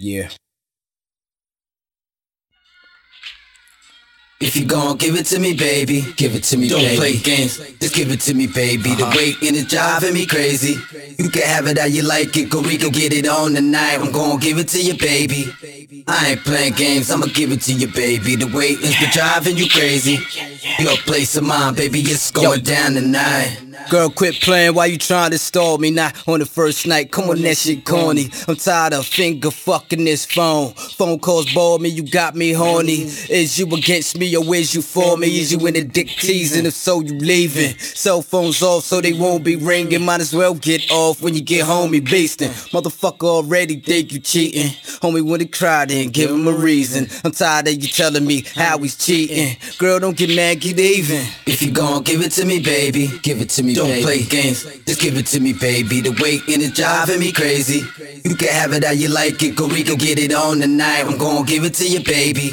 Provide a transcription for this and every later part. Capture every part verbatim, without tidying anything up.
Yeah. If you gon' give it to me, baby, give it to me, don't baby. Play games, just give it to me, baby. Uh-huh. The waiting is driving me crazy. You can have it how you like it, go we can get it on tonight. I'm gon' give it to you, baby. I ain't playing games, I'ma give it to you, baby. The waiting's been driving you crazy. Your place of mine, baby, it's going Yo. down tonight. Girl, quit playing while you trying to stall me. Not on the first night, come on, that shit corny. I'm tired of finger fucking this phone. Phone calls bore me, you got me horny. Is you against me or is you for me? Is you in the dick teasing? If so, you leaving. Cell phones off so they won't be ringing. Might as well get off when you get home, you beastin'. Motherfucker already think you cheating. Homie, when he cried in, give him a reason. I'm tired of you telling me how he's cheating. Girl, don't get mad, get even. If you gon' give it to me, baby, give it to me. Don't baby. play games, just give it to me, baby. The waiting is driving me crazy. You can have it how you like it, go we can get it on tonight. I'm gon' give it to you, baby.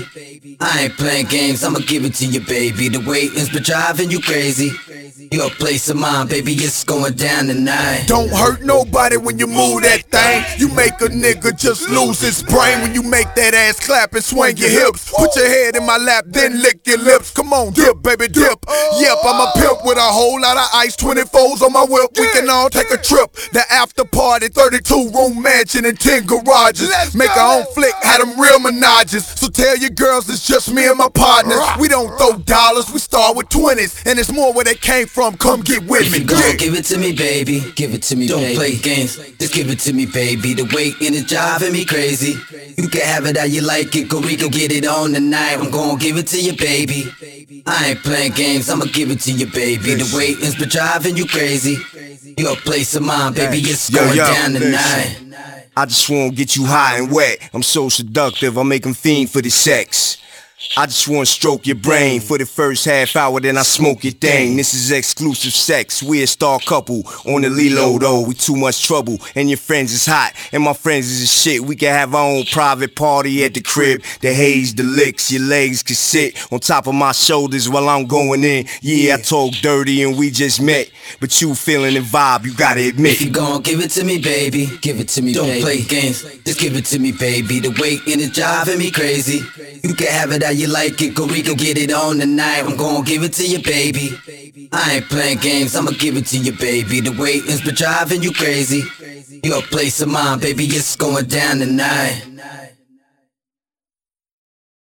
I ain't playing games, I'ma give it to you, baby. The waiting's been driving you crazy. Your place of mine, baby, it's going down tonight. Don't hurt nobody when you move that thing. You make a nigga just lose his brain when you make that ass clap and swing your hips. Put your head in my lap, then lick your lips. Come on, dip, baby, dip. Yep, I'm a pimp with a whole lot of ice, twenty-fours on my whip. We can all take a trip. The after party, thirty-two room mansion and ten garages. Make our own flick, had them real menages. So tell your girls it's just me and my partners. We don't throw dollars, we start with twenties. And it's more where they came from. Come get with if me. You gon' yeah. give it to me, baby. Give it to me, don't baby. play games. Just give it to me, baby. The waiting is driving me crazy. You can have it how you like it, go we can get it on tonight. I'm gon' give it to you, baby. I ain't playing games, I'ma give it to you, baby. The waiting's been driving you crazy. Your place of mine, baby, it's going yo, yo, down tonight. I just wanna get you high and wet. I'm so seductive, I make them fiend for the sex. I just wanna stroke your brain for the first half hour, then I smoke your thing. This is exclusive sex, we a star couple on the Lilo though. We too much trouble, and your friends is hot, and my friends is a shit. We can have our own private party at the crib. The haze, the licks, your legs can sit on top of my shoulders while I'm going in. Yeah, I talk dirty and we just met, but you feeling the vibe, you gotta admit. If you gon' give it to me, baby, give it to me, don't baby. play games. Just give it to me, baby. The waiting is driving me crazy. You can have it how you like it, go we can get it on tonight. I'm gon' give it to you, baby. I ain't playing games, I'ma give it to you, baby. The waiting's been driving you crazy. Your place of mine, baby, it's going down tonight.